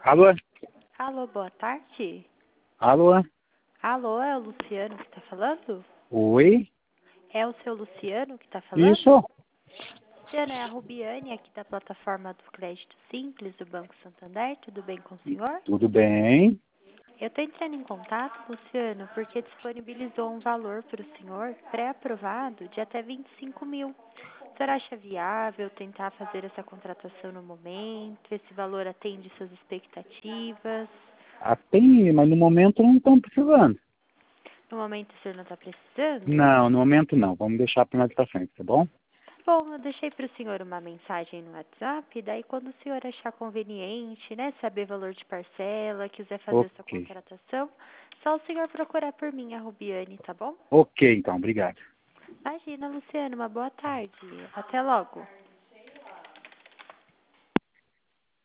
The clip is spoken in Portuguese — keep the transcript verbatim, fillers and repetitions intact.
Alô? Alô, boa tarde. Alô? Alô, é o Luciano que está falando? Oi? É o seu Luciano que está falando? Isso? Luciano, é a Rubiane aqui da plataforma do Crédito Simples do Banco Santander. Tudo bem com o senhor? Tudo bem? Eu estou entrando em contato, Luciano, porque disponibilizou um valor para o senhor pré-aprovado de até vinte e cinco mil. O senhor acha viável tentar fazer essa contratação no momento? Esse valor atende suas expectativas? Atende, mas no momento não estão precisando. No momento o senhor não está precisando? Não, no momento não. Vamos deixar para mais para frente, tá bom? Bom, eu deixei para o senhor uma mensagem no WhatsApp, daí quando o senhor achar conveniente, né, saber valor de parcela, quiser fazer essa Ok. contratação, só o senhor procurar por mim, a Rubiane, tá bom? Ok, então. Obrigado. Imagina, Luciano, uma boa tarde. Até logo.